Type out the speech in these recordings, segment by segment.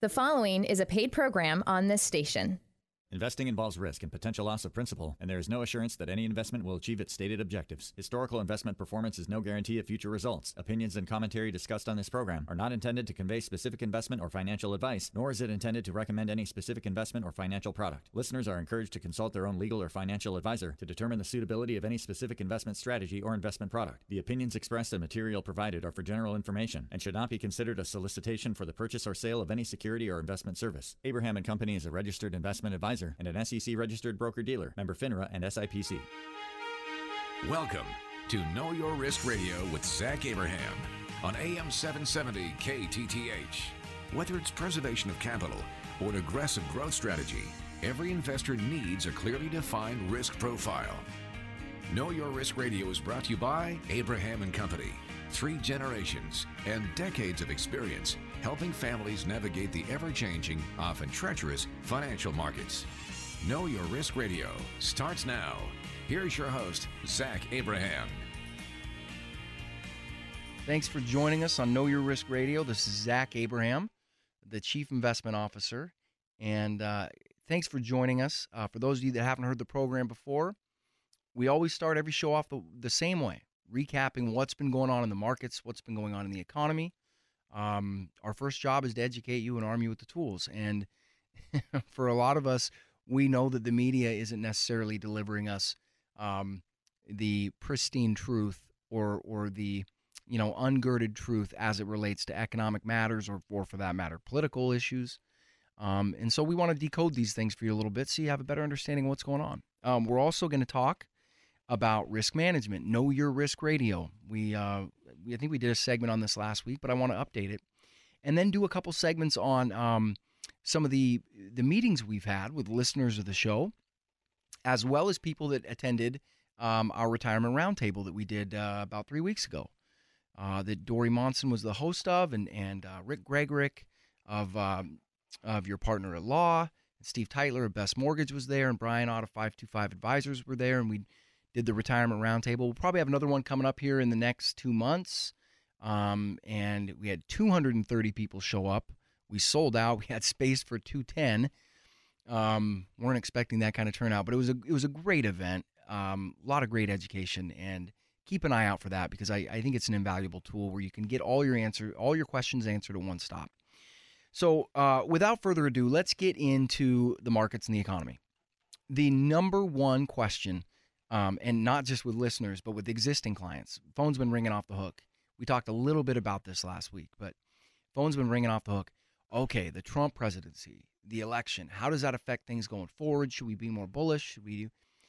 The following is a paid program on this station. Investing involves risk and potential loss of principal, and there is no assurance that any investment will achieve its stated objectives. Historical investment performance is no guarantee of future results. Opinions and commentary discussed on this program are not intended to convey specific investment or financial advice, nor is it intended to recommend any specific investment or financial product. Listeners are encouraged to consult their own legal or financial advisor to determine the suitability of any specific investment strategy or investment product. The opinions expressed and material provided are for general information and should not be considered a solicitation for the purchase or sale of any security or investment service. Abraham & Company is a registered investment advisor and an SEC-registered broker-dealer, member FINRA and SIPC. Welcome to Know Your Risk Radio with Zach Abraham on AM 770 KTTH. Whether it's preservation of capital or an aggressive growth strategy, every investor needs a clearly defined risk profile. Know Your Risk Radio is brought to you by Abraham & Company. 3 generations and decades of experience helping families navigate the ever-changing, often treacherous financial markets. Know Your Risk Radio starts now. Here's your host, Zach Abraham. Thanks for joining us on Know Your Risk Radio. This is Zach Abraham, the Chief Investment Officer. And thanks for joining us. For those of you that haven't heard the program before, we always start every show off the same way, recapping what's been going on in the markets, what's been going on in the economy. Our first job is to educate you and arm you with the tools. And for a lot of us, we know that the media isn't necessarily delivering us the pristine truth or the ungirded truth as it relates to economic matters or for that matter, political issues. And so we want to decode these things for you a little bit so you have a better understanding of what's going on. We're also going to talk about risk management, Know Your Risk Radio. I think we did a segment on this last week, but I want to update it. And then do a couple segments on some of the meetings we've had with listeners of the show, as well as people that attended our retirement roundtable that we did about 3 weeks ago, that Dory Monson was the host of, and Rick Gregorick of Your Partner at Law, and Steve Teitler of Best Mortgage was there, and Brian Ott of 525 Advisors were there, and we did the retirement roundtable. We'll probably have another one coming up here in the next 2 months, and we had 230 people show up. We sold out. We had space for 210. Weren't expecting that kind of turnout, but it was a great event. A lot of great education, and keep an eye out for that because I think it's an invaluable tool where you can get all your questions answered at one stop. So without further ado, let's get into the markets and the economy. The number one question, and not just with listeners, but with existing clients, phone's been ringing off the hook. We talked a little bit about this last week, but phone's been ringing off the hook. Okay, the Trump presidency, the election, how does that affect things going forward? Should we be more bullish? Should we do?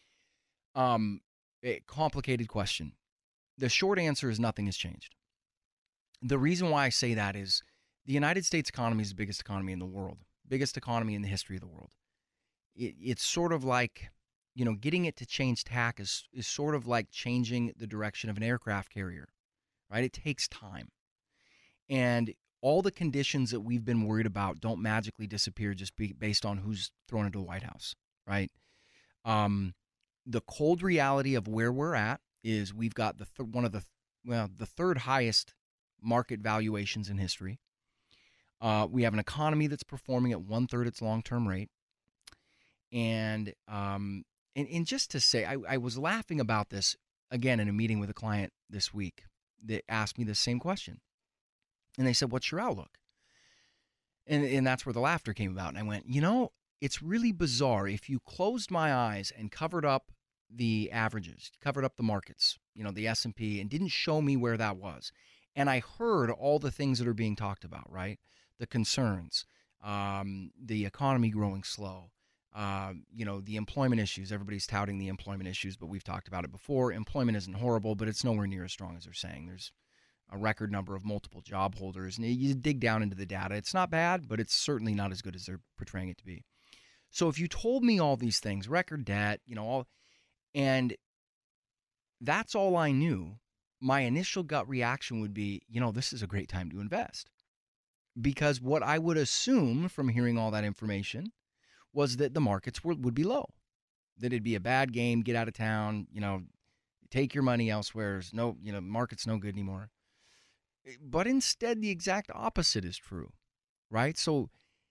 A complicated question. The short answer is nothing has changed. The reason why I say that is the United States economy is the biggest economy in the world, biggest economy in the history of the world. It's sort of like, getting it to change tack is sort of like changing the direction of an aircraft carrier, right? It takes time. And all the conditions that we've been worried about don't magically disappear just based on who's thrown into the White House, right? The cold reality of where we're at is we've got the third highest market valuations in history. We have an economy that's performing at 1/3 its long-term rate. And just to say, I was laughing about this again in a meeting with a client this week that asked me the same question. And they said, what's your outlook? And that's where the laughter came about. And I went, it's really bizarre. If you closed my eyes and covered up the averages, covered up the markets, the S&P, and didn't show me where that was, and I heard all the things that are being talked about, right? The concerns, the economy growing slow, the employment issues. Everybody's touting the employment issues, but we've talked about it before. Employment isn't horrible, but it's nowhere near as strong as they're saying. There's a record number of multiple job holders. And you dig down into the data. It's not bad, but it's certainly not as good as they're portraying it to be. So if you told me all these things, record debt, and that's all I knew, my initial gut reaction would be, this is a great time to invest. Because what I would assume from hearing all that information was that the markets would be low, that it'd be a bad game, get out of town, take your money elsewhere. Market's no good anymore. But instead, the exact opposite is true, right? So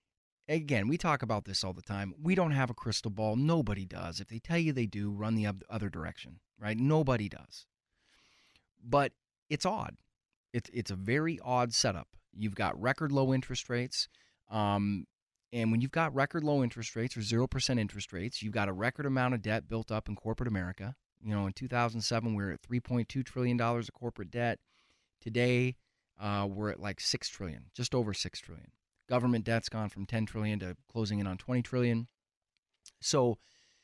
again, we talk about this all the time. We don't have a crystal ball. Nobody does. If they tell you they do, run the other direction, right? Nobody does. But it's odd. It's a very odd setup. You've got record low interest rates. And when you've got record low interest rates or 0% interest rates, you've got a record amount of debt built up in corporate America. In 2007, we were at $3.2 trillion of corporate debt. Today, we're at like $6 trillion, just over $6 trillion. Government debt's gone from $10 trillion to closing in on $20 trillion. So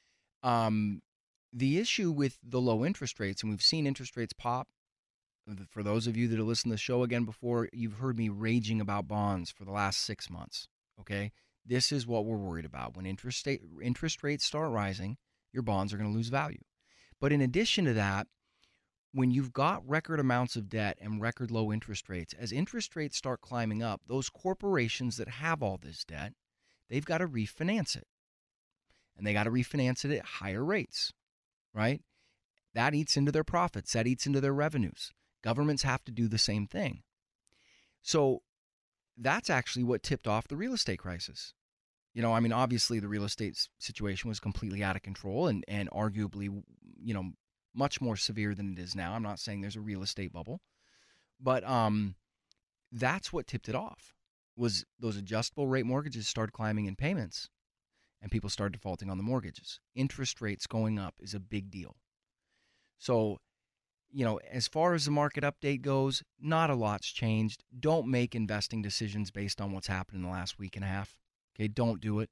the issue with the low interest rates, and we've seen interest rates pop. For those of you that have listened to the show again before, you've heard me raging about bonds for the last 6 months, okay? This is what we're worried about. When interest rates start rising, your bonds are going to lose value. But in addition to that, when you've got record amounts of debt and record low interest rates, as interest rates start climbing up, those corporations that have all this debt, they've got to refinance it. And they got to refinance it at higher rates, right? That eats into their profits. That eats into their revenues. Governments have to do the same thing. So that's actually what tipped off the real estate crisis. Obviously the real estate situation was completely out of control and arguably, much more severe than it is now. I'm not saying there's a real estate bubble, but that's what tipped it off, was those adjustable rate mortgages started climbing in payments and people started defaulting on the mortgages. Interest rates going up is a big deal. So, as far as the market update goes, not a lot's changed. Don't make investing decisions based on what's happened in the last week and a half. Okay, don't do it.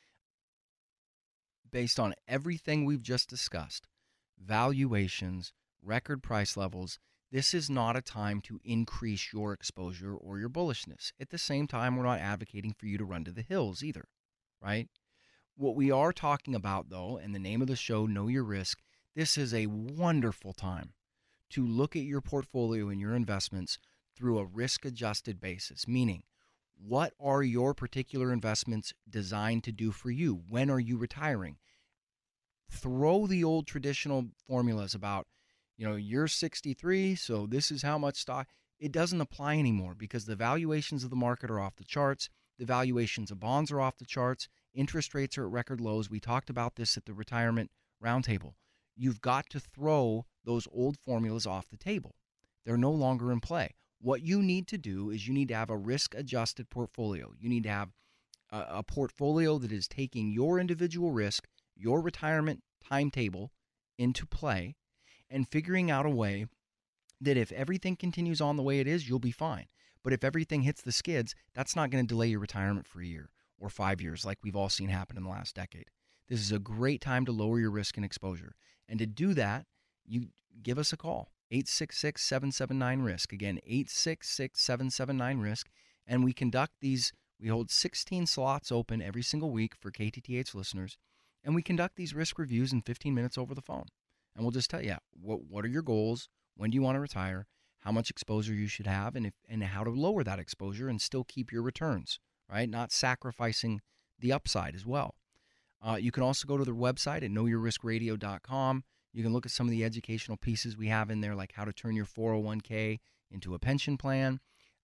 Based on everything we've just discussed, valuations, record price levels, this is not a time to increase your exposure or your bullishness. At the same time, we're not advocating for you to run to the hills either, right? What we are talking about, though, and the name of the show, Know Your Risk, this is a wonderful time to look at your portfolio and your investments through a risk-adjusted basis, meaning what are your particular investments designed to do for you? When are you retiring? Throw the old traditional formulas about, you're 63, so this is how much stock. It doesn't apply anymore because the valuations of the market are off the charts. The valuations of bonds are off the charts. Interest rates are at record lows. We talked about this at the retirement roundtable. You've got to throw those old formulas off the table. They're no longer in play. What you need to do is you need to have a risk-adjusted portfolio. You need to have a portfolio that is taking your individual risk, your retirement timetable into play, and figuring out a way that if everything continues on the way it is, you'll be fine. But if everything hits the skids, that's not going to delay your retirement for a year or 5 years like we've all seen happen in the last decade. This is a great time to lower your risk and exposure. And to do that, you give us a call, 866-779-RISK. Again, 866-779-RISK. And we conduct these, we hold 16 slots open every single week for KTTH listeners. And we conduct these risk reviews in 15 minutes over the phone. And we'll just tell you, what are your goals? When do you want to retire? How much exposure you should have, and how to lower that exposure and still keep your returns, right? Not sacrificing the upside as well. You can also go to their website at knowyourriskradio.com. You can look at some of the educational pieces we have in there, like how to turn your 401k into a pension plan,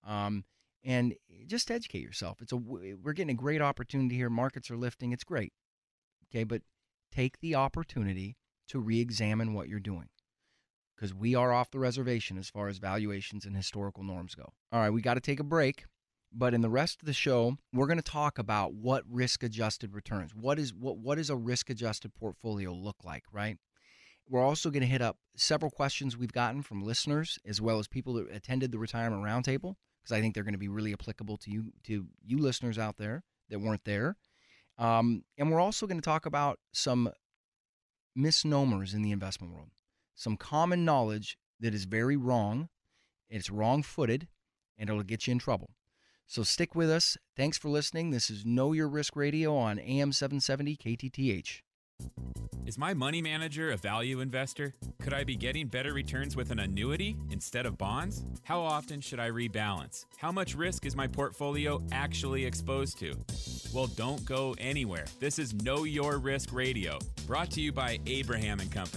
and just educate yourself. We're getting a great opportunity here. Markets are lifting. It's great. Okay, but take the opportunity to re-examine what you're doing, because we are off the reservation as far as valuations and historical norms go. All right, we got to take a break, but in the rest of the show, we're going to talk about what risk-adjusted returns, what does a risk-adjusted portfolio look like, right? We're also going to hit up several questions we've gotten from listeners as well as people that attended the Retirement Roundtable, because I think they're going to be really applicable to you listeners out there that weren't there. And we're also going to talk about some misnomers in the investment world, some common knowledge that is very wrong, it's wrong-footed, and it'll get you in trouble. So stick with us. Thanks for listening. This is Know Your Risk Radio on AM 770 KTTH. Is my money manager a value investor? Could I be getting better returns with an annuity instead of bonds? How often should I rebalance? How much risk is my portfolio actually exposed to? Well, don't go anywhere. This is Know Your Risk Radio, brought to you by Abraham & Company.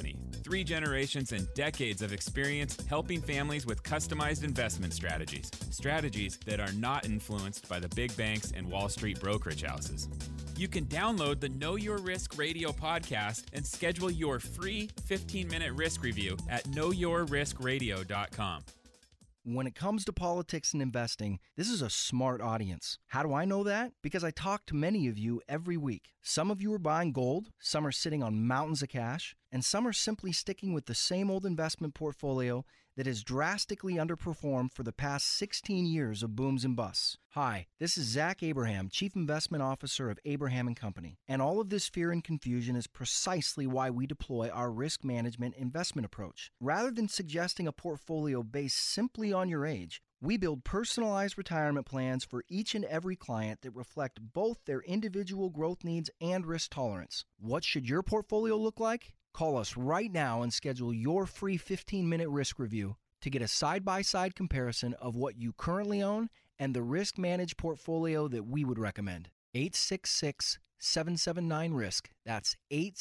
3 generations and decades of experience helping families with customized investment strategies. Strategies that are not influenced by the big banks and Wall Street brokerage houses. You can download the Know Your Risk Radio podcast and schedule your free 15-minute risk review at knowyourriskradio.com. When it comes to politics and investing, this is a smart audience. How do I know that? Because I talk to many of you every week. Some of you are buying gold, some are sitting on mountains of cash, and some are simply sticking with the same old investment portfolio that has drastically underperformed for the past 16 years of booms and busts. Hi, this is Zach Abraham, Chief Investment Officer of Abraham & Company. And all of this fear and confusion is precisely why we deploy our risk management investment approach. Rather than suggesting a portfolio based simply on your age, we build personalized retirement plans for each and every client that reflect both their individual growth needs and risk tolerance. What should your portfolio look like? Call us right now and schedule your free 15-minute risk review to get a side-by-side comparison of what you currently own and the risk-managed portfolio that we would recommend. 866-779-RISK. That's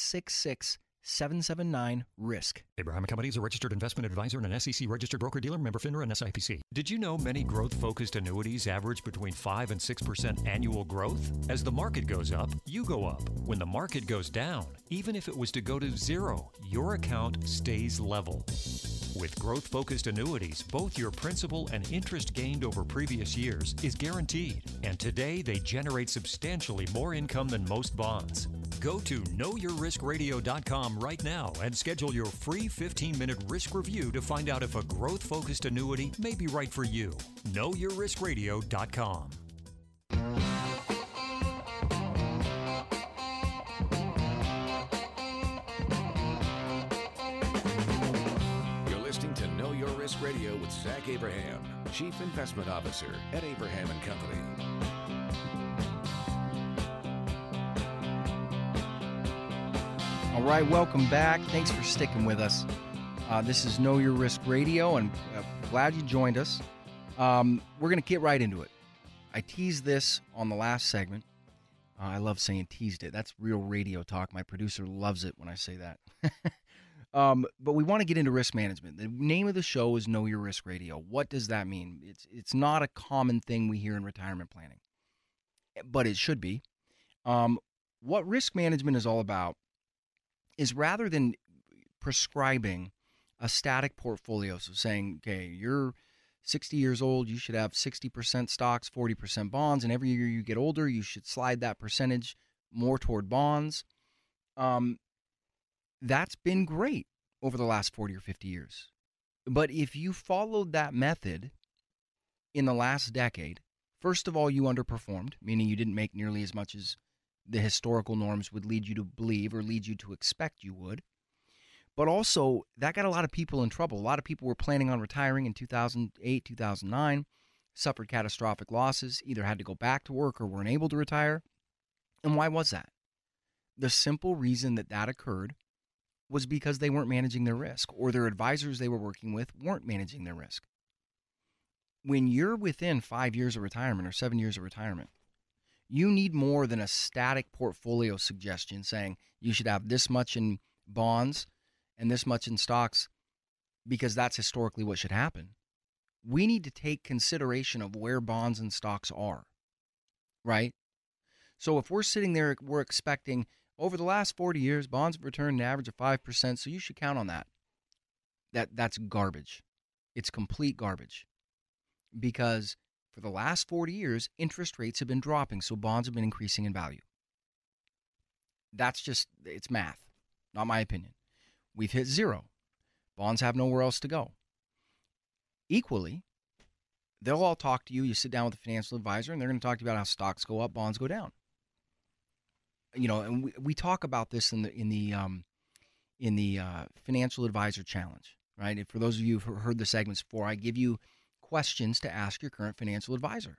866-779-RISK. Abraham & Company is a registered investment advisor and an SEC registered broker-dealer, member FINRA and SIPC. Did you know many growth-focused annuities average between 5 and 6% annual growth? As the market goes up, you go up. When the market goes down, even if it was to go to zero, your account stays level. With growth-focused annuities, both your principal and interest gained over previous years is guaranteed. And today, they generate substantially more income than most bonds. Go to knowyourriskradio.com right now and schedule your free 15-minute risk review to find out if a growth-focused annuity may be right for you. knowyourriskradio.com. You're listening to Know Your Risk Radio with Zach Abraham, Chief Investment Officer at Abraham & Company. All right, welcome back. Thanks for sticking with us. This is Know Your Risk Radio, and glad you joined us. We're going to get right into it. I teased this on the last segment. I love saying teased it. That's real radio talk. My producer loves it when I say that. But we want to get into risk management. The name of the show is Know Your Risk Radio. What does that mean? It's not a common thing we hear in retirement planning, but it should be. What risk management is all about is rather than prescribing a static portfolio, so saying, okay, you're 60 years old, you should have 60% stocks, 40% bonds, and every year you get older, you should slide that percentage more toward bonds. That's been great over the last 40 or 50 years. But if you followed that method in the last decade, first of all, you underperformed, meaning you didn't make nearly as much as the historical norms would lead you to believe or lead you to expect you would. But also, that got a lot of people in trouble. A lot of people were planning on retiring in 2008, 2009, suffered catastrophic losses, either had to go back to work or weren't able to retire. And why was that? The simple reason that occurred was because they weren't managing their risk, or their advisors they were working with weren't managing their risk. When you're within 5 years of retirement or 7 years of retirement, you need more than a static portfolio suggestion saying you should have this much in bonds and this much in stocks because that's historically what should happen. We need to take consideration of where bonds and stocks are, right? So if we're sitting there, we're expecting over the last 40 years, bonds have returned an average of 5%, so you should count on that. That's garbage. It's complete garbage because for the last 40 years, interest rates have been dropping, so bonds have been increasing in value. That's just, it's math, not my opinion. We've hit zero. Bonds have nowhere else to go. Equally, they'll all talk to you. You sit down with a financial advisor, and they're going to talk to you about how stocks go up, bonds go down. You know, and we talk about this in the Financial Advisor Challenge, right? And for those of you who've heard the segments before, I give you questions to ask your current financial advisor.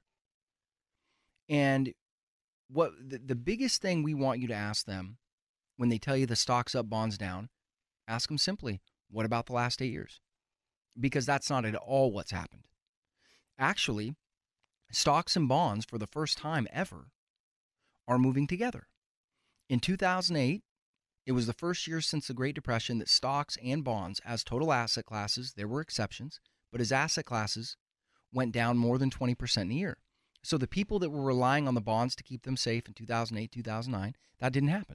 And what the biggest thing we want you to ask them when they tell you the stock's up, bonds down, ask them simply, what about the last 8 years? Because that's not at all what's happened. Actually, stocks and bonds for the first time ever are moving together. In 2008, It was the first year since the Great Depression that stocks and bonds, as total asset classes, there were exceptions, but as asset classes, went down more than 20% in a year. So the people that were relying on the bonds to keep them safe in 2008, 2009, that didn't happen.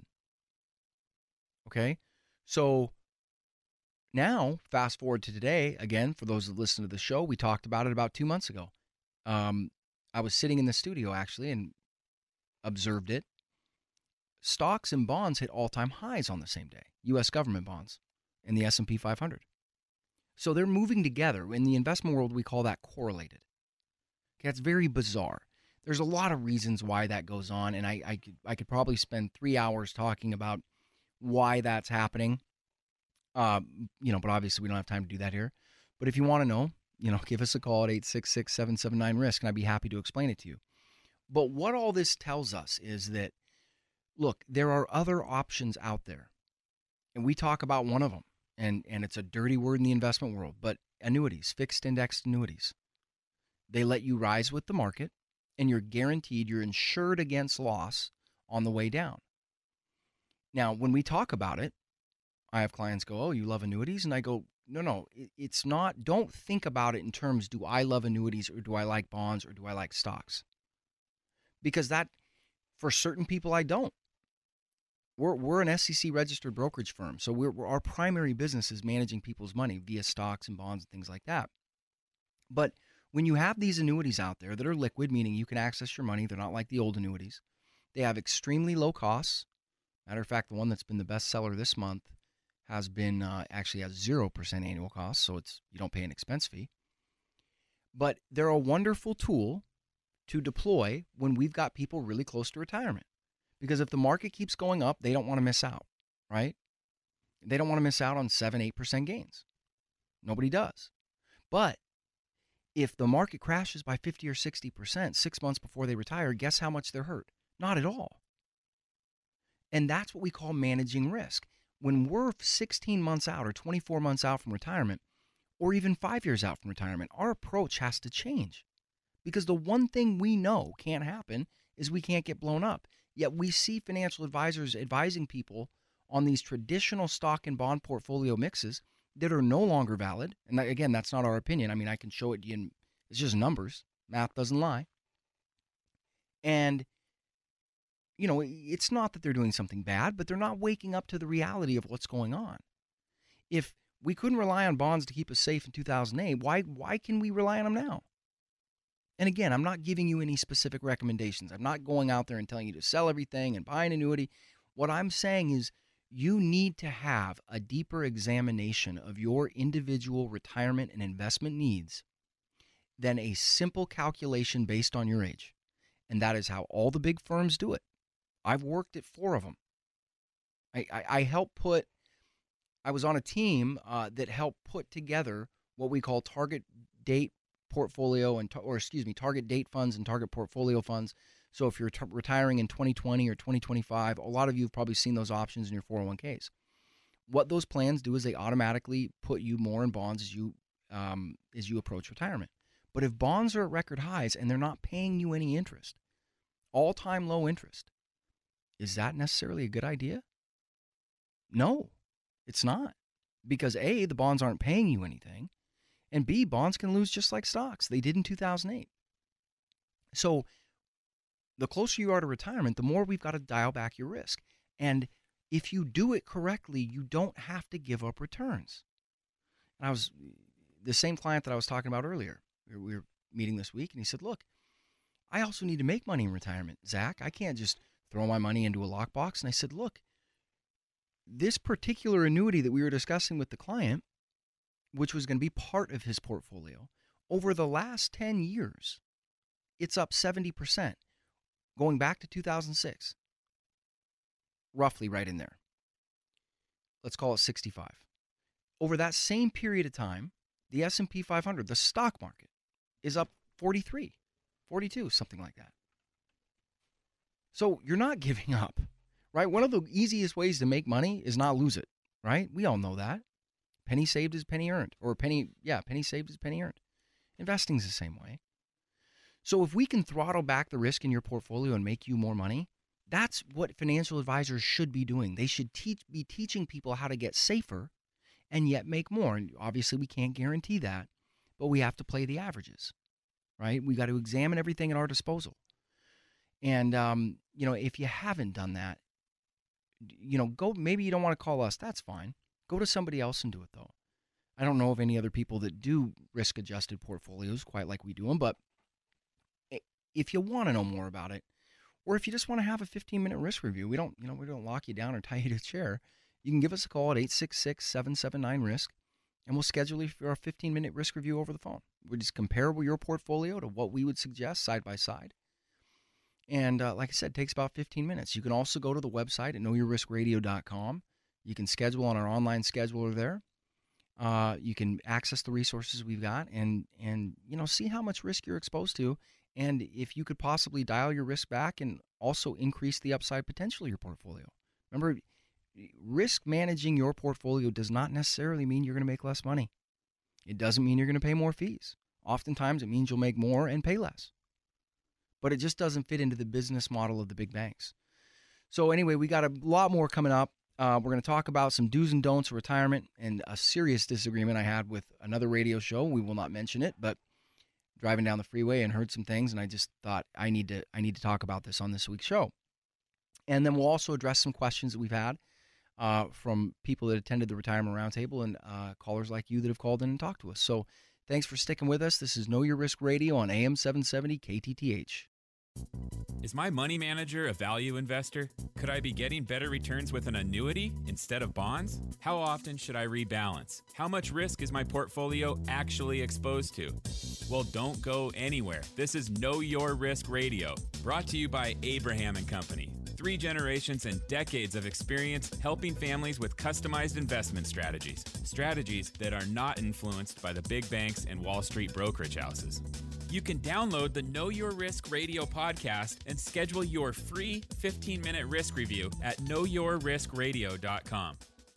Okay? So now, fast forward to today, again, for those that listen to the show, we talked about it about 2 months ago. I was sitting in the studio, actually, and observed it. Stocks and bonds hit all-time highs on the same day, U.S. government bonds in the S&P 500. So they're moving together. In the investment world, we call that correlated. Okay, that's very bizarre. There's a lot of reasons why that goes on, and I could probably spend 3 hours talking about why that's happening. But obviously we don't have time to do that here. But if you want to know, give us a call at 866-779-RISK, and I'd be happy to explain it to you. But what all this tells us is that, look, there are other options out there, and we talk about one of them, and it's a dirty word in the investment world, but annuities, fixed indexed annuities. They let you rise with the market, and you're guaranteed, you're insured against loss on the way down. Now, when we talk about it, I have clients go, oh, you love annuities? And I go, no, it's not. Don't think about it in terms, do I love annuities, or do I like bonds, or do I like stocks? Because that, for certain people, I don't. We're an SEC registered brokerage firm, so our primary business is managing people's money via stocks and bonds and things like that. But when you have these annuities out there that are liquid, meaning you can access your money, they're not like the old annuities. They have extremely low costs. Matter of fact, the one that's been the best seller this month has been actually has 0% annual cost, so you don't pay an expense fee. But they're a wonderful tool to deploy when we've got people really close to retirement. Because if the market keeps going up, they don't want to miss out, right? They don't want to miss out on 7-8% gains. Nobody does. But if the market crashes by 50 or 60% 6 months before they retire, guess how much they're hurt? Not at all. And that's what we call managing risk. When we're 16 months out or 24 months out from retirement, or even 5 years out from retirement, our approach has to change. Because the one thing we know can't happen is we can't get blown up. Yet we see financial advisors advising people on these traditional stock and bond portfolio mixes that are no longer valid. And again, that's not our opinion. I mean, I can show it to you, and it's just numbers. Math doesn't lie. And, it's not that they're doing something bad, but they're not waking up to the reality of what's going on. If we couldn't rely on bonds to keep us safe in 2008, why can we rely on them now? And again, I'm not giving you any specific recommendations. I'm not going out there and telling you to sell everything and buy an annuity. What I'm saying is you need to have a deeper examination of your individual retirement and investment needs than a simple calculation based on your age. And that is how all the big firms do it. I've worked at 4 of them. I was on a team that helped put together what we call target date portfolio target date funds and target portfolio funds. So if you're retiring in 2020 or 2025, a lot of you have probably seen those options in your 401ks. What those plans do is they automatically put you more in bonds as you approach retirement. But if bonds are at record highs and they're not paying you any interest, all-time low interest, is that necessarily a good idea? No, it's not. Because A, the bonds aren't paying you anything, and B, bonds can lose just like stocks. They did in 2008. So the closer you are to retirement, the more we've got to dial back your risk. And if you do it correctly, you don't have to give up returns. And I was the same client that I was talking about earlier. We were meeting this week, and he said, look, I also need to make money in retirement, Zach. I can't just throw my money into a lockbox. And I said, look, this particular annuity that we were discussing with the client, which was going to be part of his portfolio, over the last 10 years, it's up 70%, going back to 2006. Roughly right in there. Let's call it 65. Over that same period of time, the S&P 500, the stock market, is up 43, 42, something like that. So you're not giving up, right? One of the easiest ways to make money is not lose it, right? We all know that. Penny saved is penny earned, or penny saved is penny earned. Investing is the same way. So if we can throttle back the risk in your portfolio and make you more money, That's what financial advisors should be doing. They should be teaching people how to get safer and yet make more. And obviously, we can't guarantee that, but we have to play the averages, right? We got to examine everything at our disposal. And, if you haven't done that, maybe you don't want to call us. That's fine. Go to somebody else and do it, though. I don't know of any other people that do risk-adjusted portfolios quite like we do them, but if you want to know more about it, or if you just want to have a 15-minute risk review, we don't lock you down or tie you to a chair. You can give us a call at 866-779-RISK, and we'll schedule you for a 15-minute risk review over the phone. We just compare your portfolio to what we would suggest side by side. And like I said, it takes about 15 minutes. You can also go to the website at knowyourriskradio.com. You can schedule on our online scheduler there. You can access the resources we've got and see how much risk you're exposed to, and if you could possibly dial your risk back and also increase the upside potential of your portfolio. Remember, risk managing your portfolio does not necessarily mean you're going to make less money. It doesn't mean you're going to pay more fees. Oftentimes, it means you'll make more and pay less. But it just doesn't fit into the business model of the big banks. So anyway, we got a lot more coming up. We're going to talk about some do's and don'ts of retirement and a serious disagreement I had with another radio show. We will not mention it, but driving down the freeway and heard some things, and I just thought I need to talk about this on this week's show. And then we'll also address some questions that we've had from people that attended the Retirement Roundtable and callers like you that have called in and talked to us. So thanks for sticking with us. This is Know Your Risk Radio on AM 770 KTTH. Is my money manager a value investor? Could I be getting better returns with an annuity instead of bonds? How often should I rebalance? How much risk is my portfolio actually exposed to? Well, don't go anywhere. This is Know Your Risk Radio, brought to you by Abraham & Company. 3 generations and decades of experience helping families with customized investment strategies. Strategies that are not influenced by the big banks and Wall Street brokerage houses. You can download the Know Your Risk Radio podcast and schedule your free 15-minute risk review at knowyourriskradio.com.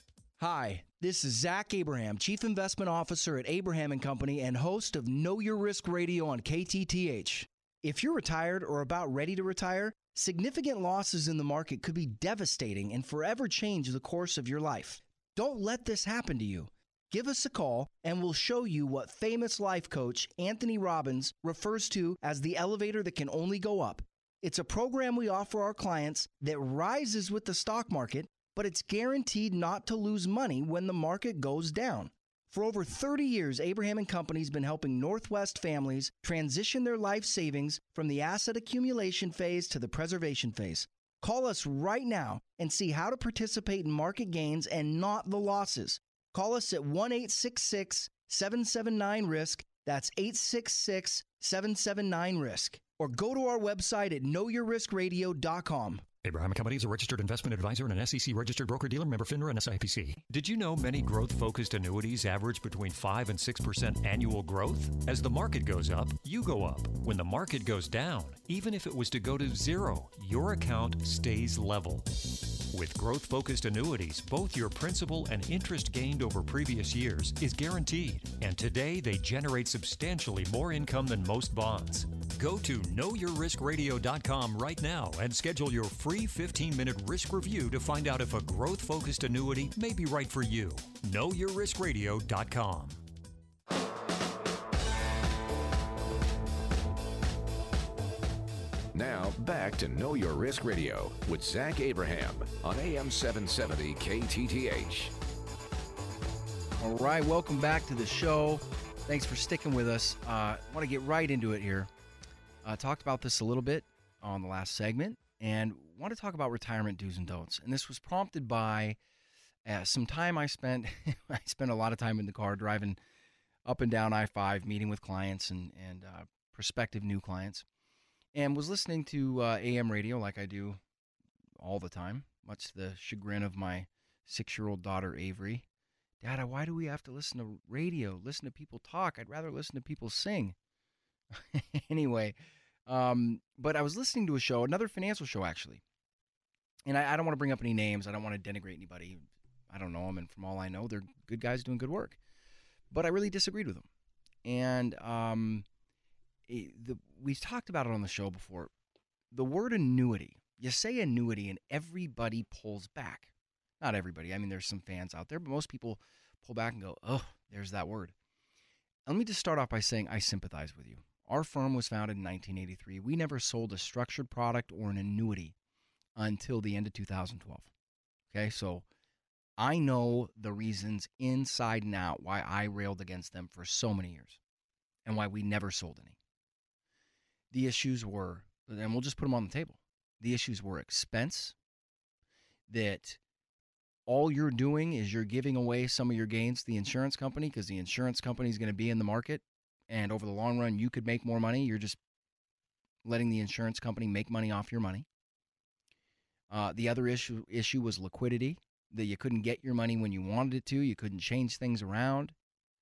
Hi, this is Zach Abraham, Chief Investment Officer at Abraham & Company and host of Know Your Risk Radio on KTTH. If you're retired or about ready to retire, significant losses in the market could be devastating and forever change the course of your life. Don't let this happen to you. Give us a call and we'll show you what famous life coach Anthony Robbins refers to as the elevator that can only go up. It's a program we offer our clients that rises with the stock market, but it's guaranteed not to lose money when the market goes down. For over 30 years, Abraham & Company has been helping Northwest families transition their life savings from the asset accumulation phase to the preservation phase. Call us right now and see how to participate in market gains and not the losses. Call us at 1-866-779-RISK. That's 866-779-RISK. Or go to our website at knowyourriskradio.com. Abraham & Company is a registered investment advisor and an SEC-registered broker-dealer, member FINRA and SIPC. Did you know many growth-focused annuities average between 5 and 6% annual growth? As the market goes up, you go up. When the market goes down, even if it was to go to zero, your account stays level. With growth-focused annuities, both your principal and interest gained over previous years is guaranteed, and today they generate substantially more income than most bonds. Go to knowyourriskradio.com right now and schedule your free 15-minute risk review to find out if a growth-focused annuity may be right for you. knowyourriskradio.com. Now, back to Know Your Risk Radio with Zach Abraham on AM 770 KTTH. All right, welcome back to the show. Thanks for sticking with us. I want to get right into it here. Talked about this a little bit on the last segment and want to talk about retirement do's and don'ts. And this was prompted by some time I spent. I spent a lot of time in the car driving up and down I-5, meeting with clients and prospective new clients. And was listening to AM radio like I do all the time, much to the chagrin of my 6-year-old daughter, Avery. Dad, why do we have to listen to radio, listen to people talk? I'd rather listen to people sing. Anyway, but I was listening to a show, another financial show, actually. And I don't want to bring up any names. I don't want to denigrate anybody. I don't know them, and from all I know, they're good guys doing good work. But I really disagreed with them. And we've talked about it on the show before. The word annuity, You say annuity and everybody pulls back. Not everybody. I mean, there's some fans out there, but most people pull back and go, oh, there's that word. Let me just start off by saying I sympathize with you. Our firm was founded in 1983. We never sold a structured product or an annuity until the end of 2012. Okay, so I know the reasons inside and out why I railed against them for so many years and why we never sold any. The issues were, and we'll just put them on the table, the issues were expense, that all you're doing is you're giving away some of your gains to the insurance company because the insurance company is going to be in the market, and over the long run, you could make more money. You're just letting the insurance company make money off your money. The other issue was liquidity, that you couldn't get your money when you wanted it to. You couldn't change things around.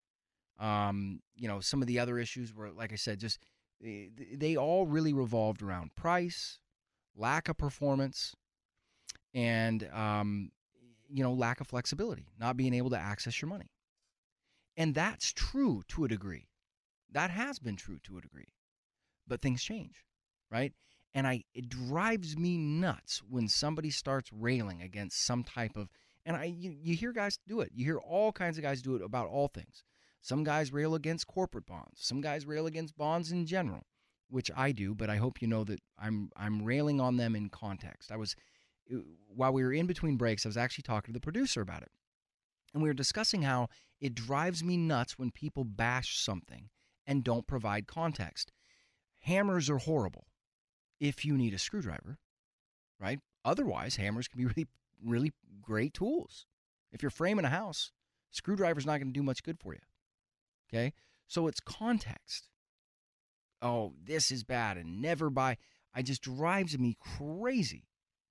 Some of the other issues were, like I said, just they all really revolved around price, lack of performance, and lack of flexibility, not being able to access your money. And that's true to a degree. That has been true to a degree. But things change, right? And it drives me nuts when somebody starts railing against some type of, and you hear guys do it. You hear all kinds of guys do it about all things. Some guys rail against corporate bonds. Some guys rail against bonds in general, which I do, but I hope you know that I'm railing on them in context. While we were in between breaks, I was actually talking to the producer about it. And we were discussing how it drives me nuts when people bash something and don't provide context. Hammers are horrible if you need a screwdriver, right? Otherwise, hammers can be really, really great tools. If you're framing a house, screwdriver's not going to do much good for you, okay? So it's context. Oh, this is bad and never buy. It just drives me crazy.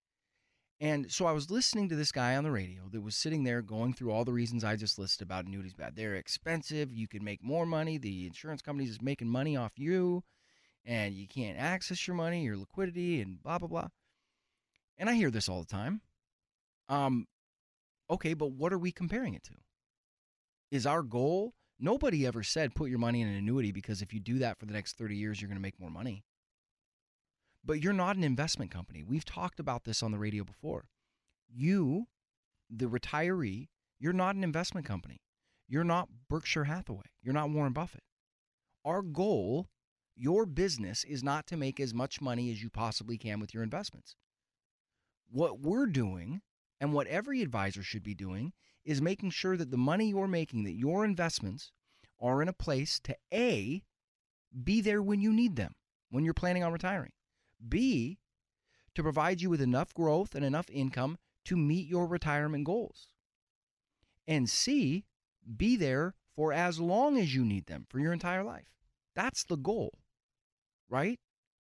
And so I was listening to this guy on the radio that was sitting there going through all the reasons I just listed about annuities bad. They're expensive. You can make more money. The insurance companies is making money off you, and you can't access your money, your liquidity, and blah, blah, blah. And I hear this all the time. Okay, but what are we comparing it to? Is our goal? Nobody ever said put your money in an annuity because if you do that for the next 30 years, you're going to make more money. But you're not an investment company. We've talked about this on the radio before. You, the retiree, you're not an investment company. You're not Berkshire Hathaway. You're not Warren Buffett. Our goal, your business, is not to make as much money as you possibly can with your investments. What we're doing, and what every advisor should be doing, is making sure that the money you're making, that your investments are in a place to A, be there when you need them, when you're planning on retiring. B, to provide you with enough growth and enough income to meet your retirement goals. And C, be there for as long as you need them for your entire life. That's the goal, right?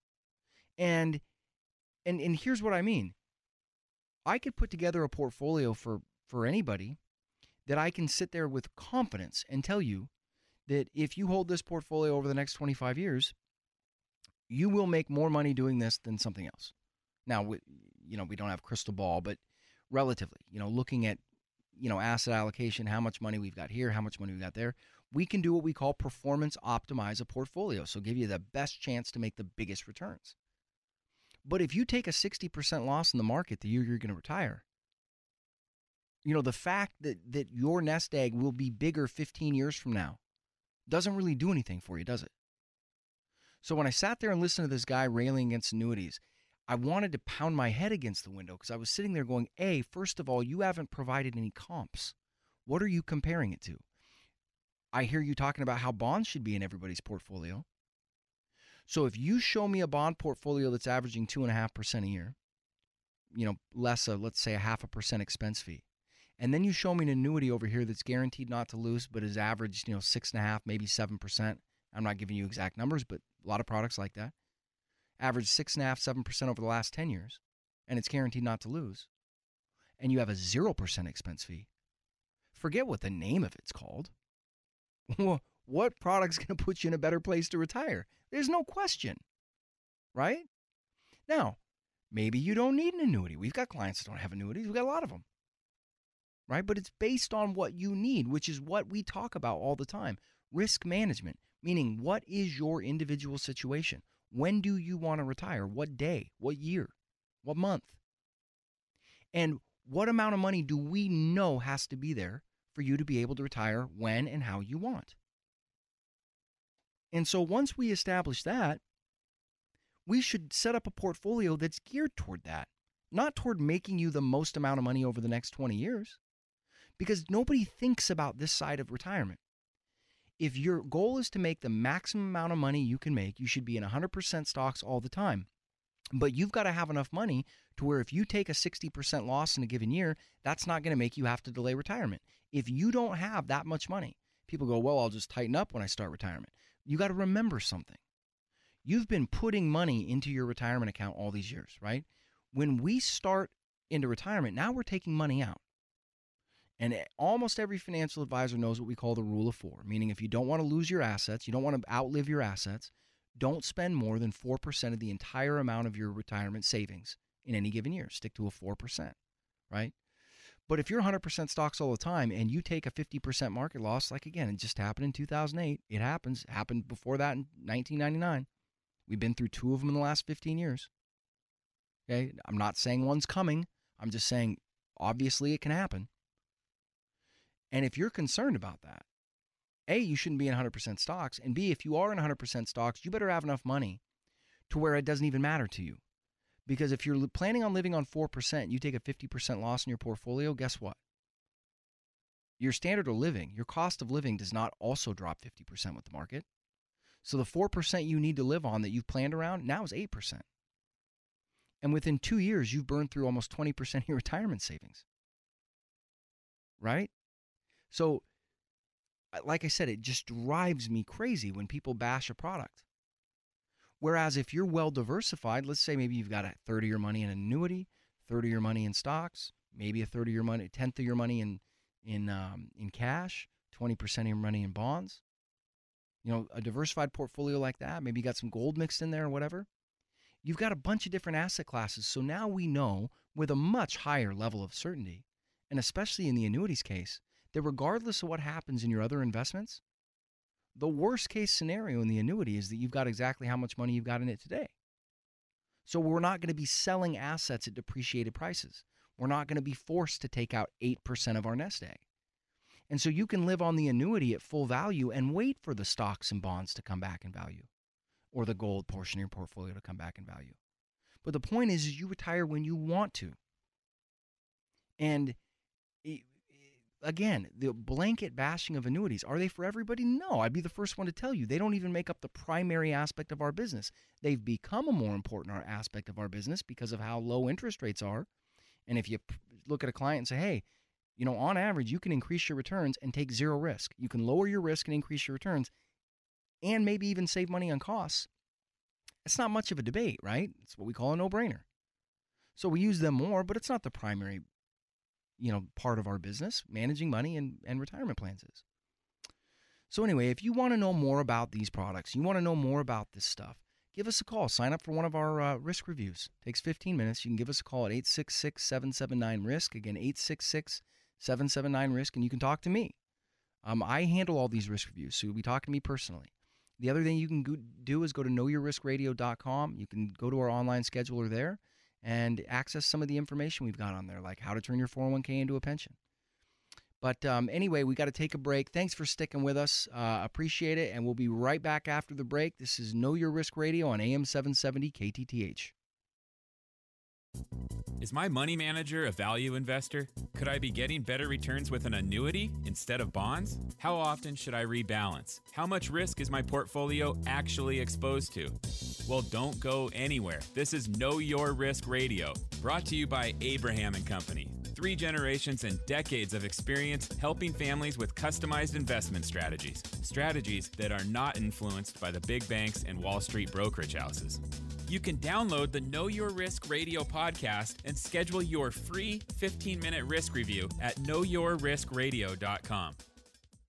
And here's what I mean. I could put together a portfolio for anybody that I can sit there with confidence and tell you that if you hold this portfolio over the next 25 years, you will make more money doing this than something else. Now, we don't have a crystal ball, but relatively, looking at, asset allocation, how much money we've got here, how much money we've got there, we can do what we call performance optimize a portfolio. So give you the best chance to make the biggest returns. But if you take a 60% loss in the market the year you're going to retire, the fact that your nest egg will be bigger 15 years from now doesn't really do anything for you, does it? So when I sat there and listened to this guy railing against annuities, I wanted to pound my head against the window because I was sitting there going, first of all, you haven't provided any comps. What are you comparing it to? I hear you talking about how bonds should be in everybody's portfolio. So if you show me a bond portfolio that's averaging 2.5% a year, less let's say a 0.5% expense fee, and then you show me an annuity over here that's guaranteed not to lose, but is averaged, 6.5%, maybe 7%. I'm not giving you exact numbers, but a lot of products like that average 6.5%, 7% over the last 10 years, and it's guaranteed not to lose. And you have a 0% expense fee. Forget what the name of it's called. What product's going to put you in a better place to retire? There's no question, right? Now, maybe you don't need an annuity. We've got clients that don't have annuities. We've got a lot of them, right? But it's based on what you need, which is what we talk about all the time. Risk management, meaning what is your individual situation? When do you want to retire? What day? What year? What month? And what amount of money do we know has to be there for you to be able to retire when and how you want? And so once we establish that, we should set up a portfolio that's geared toward that, not toward making you the most amount of money over the next 20 years, because nobody thinks about this side of retirement. If your goal is to make the maximum amount of money you can make, you should be in 100% stocks all the time. But you've got to have enough money to where if you take a 60% loss in a given year, that's not going to make you have to delay retirement. If you don't have that much money, people go, well, I'll just tighten up when I start retirement. You got to remember something. You've been putting money into your retirement account all these years, right? When we start into retirement, now we're taking money out. And almost every financial advisor knows what we call the rule of 4, meaning if you don't want to lose your assets, you don't want to outlive your assets, don't spend more than 4% of the entire amount of your retirement savings in any given year. Stick to a 4%, right? But if you're 100% stocks all the time and you take a 50% market loss, like again, it just happened in 2008. It happened before that in 1999. We've been through 2 of them in the last 15 years. Okay, I'm not saying one's coming. I'm just saying, obviously, it can happen. And if you're concerned about that, A, you shouldn't be in 100% stocks. And B, if you are in 100% stocks, you better have enough money to where it doesn't even matter to you. Because if you're planning on living on 4%, you take a 50% loss in your portfolio, guess what? Your standard of living, your cost of living does not also drop 50% with the market. So the 4% you need to live on that you've planned around now is 8%. And within 2 years, you've burned through almost 20% of your retirement savings. Right? So, like I said, it just drives me crazy when people bash a product. Whereas if you're well diversified, let's say maybe you've got a third of your money in an annuity, third of your money in stocks, maybe a third of your money, 10th of your money in cash, 20% of your money in bonds. You know, a diversified portfolio like that, maybe you got some gold mixed in there or whatever. You've got a bunch of different asset classes. So now we know with a much higher level of certainty, and especially in the annuities case, that regardless of what happens in your other investments, the worst case scenario in the annuity is that you've got exactly how much money you've got in it today. So we're not going to be selling assets at depreciated prices. We're not going to be forced to take out 8% of our nest egg. And so you can live on the annuity at full value and wait for the stocks and bonds to come back in value, or the gold portion of your portfolio to come back in value. But the point is you retire when you want to. And again, the blanket bashing of annuities, are they for everybody? No, I'd be the first one to tell you. They don't even make up the primary aspect of our business. They've become a more important aspect of our business because of how low interest rates are. And if you look at a client and say, hey, you know, on average, you can increase your returns and take zero risk. You can lower your risk and increase your returns and maybe even save money on costs. It's not much of a debate, right? It's what we call a no-brainer. So we use them more, but it's not the primary, part of our business. Managing money and retirement plans is. So anyway, if you want to know more about these products, you want to know more about this stuff, give us a call. Sign up for one of our risk reviews. It takes 15 minutes. You can give us a call at 866-779-RISK. Again, 866-779-RISK, and you can talk to me. I handle all these risk reviews, so you'll be talking to me personally. The other thing you can do is go to knowyourriskradio.com. You can go to our online scheduler there and access some of the information we've got on there, like how to turn your 401k into a pension. But anyway, we got to take a break. Thanks for sticking with us. Appreciate it, and we'll be right back after the break. This is Know Your Risk Radio on AM 770 KTTH. Is my money manager a value investor? Could I be getting better returns with an annuity instead of bonds? How often should I rebalance? How much risk is my portfolio actually exposed to? Well, don't go anywhere. This is Know Your Risk Radio, brought to you by Abraham & Company. 3 generations and decades of experience helping families with customized investment strategies. Strategies that are not influenced by the big banks and Wall Street brokerage houses. You can download the Know Your Risk Radio podcast and schedule your free 15-minute risk review at knowyourriskradio.com.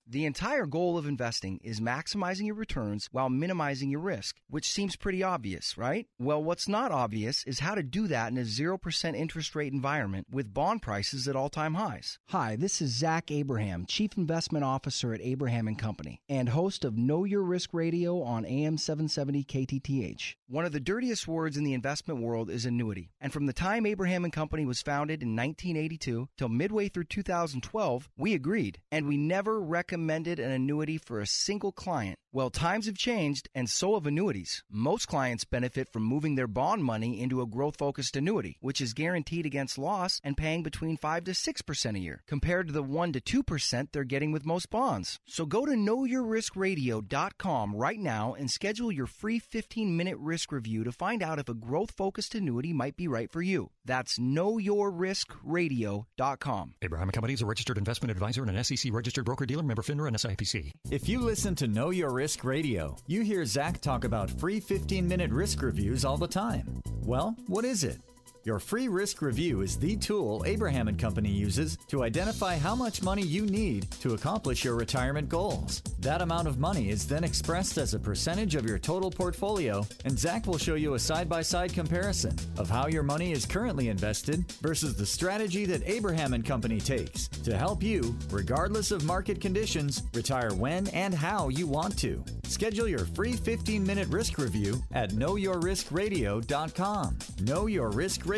The entire goal of investing is maximizing your returns while minimizing your risk, which seems pretty obvious, right? Well, what's not obvious is how to do that in a 0% interest rate environment with bond prices at all-time highs. Hi, this is Zach Abraham, Chief Investment Officer at Abraham & Company, and host of Know Your Risk Radio on AM 770 KTTH. One of the dirtiest words in the investment world is annuity. And from the time Abraham & Company was founded in 1982 till midway through 2012, we agreed, and we never recommended an annuity for a single client. Well, times have changed, and so have annuities. Most clients benefit from moving their bond money into a growth-focused annuity, which is guaranteed against loss and paying between 5 to 6% a year, compared to the 1 to 2% they're getting with most bonds. So go to knowyourriskradio.com right now and schedule your free 15-minute risk review to find out if a growth-focused annuity might be right for you. That's knowyourriskradio.com. Abraham & Company is a registered investment advisor and an SEC-registered broker-dealer, member FINRA and SIPC. If you listen to Know Your Risk Radio, you hear Zach talk about free 15-minute risk reviews all the time. Well, what is it? Your free risk review is the tool Abraham & Company uses to identify how much money you need to accomplish your retirement goals. That amount of money is then expressed as a percentage of your total portfolio, and Zach will show you a side-by-side comparison of how your money is currently invested versus the strategy that Abraham & Company takes to help you, regardless of market conditions, retire when and how you want to. Schedule your free 15-minute risk review at knowyourriskradio.com. knowyourriskradio.com.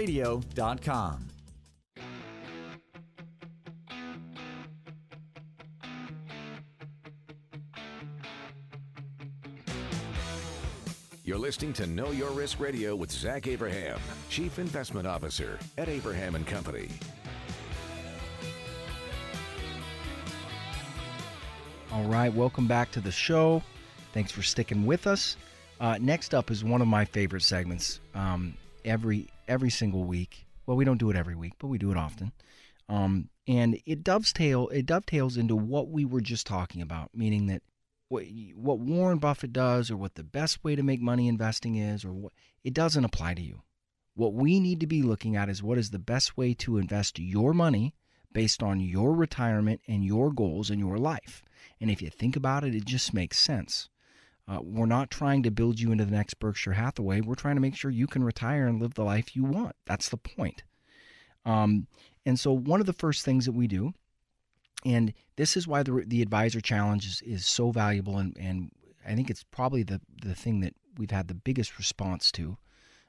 You're listening to Know Your Risk Radio with Zach Abraham, Chief Investment Officer at Abraham & Company. All right, welcome back to the show. Thanks for sticking with us. Next up is one of my favorite segments every single week. Well, we don't do it every week, but we do it often. And it dovetails into what we were just talking about, meaning that what Warren Buffett does or what the best way to make money investing is, it doesn't apply to you. What we need to be looking at is what is the best way to invest your money based on your retirement and your goals in your life. And if you think about it, it just makes sense. We're not trying to build you into the next Berkshire Hathaway. We're trying to make sure you can retire and live the life you want. That's the point. And so one of the first things that we do, and this is why the Advisor Challenge is so valuable, and I think it's probably the thing that we've had the biggest response to,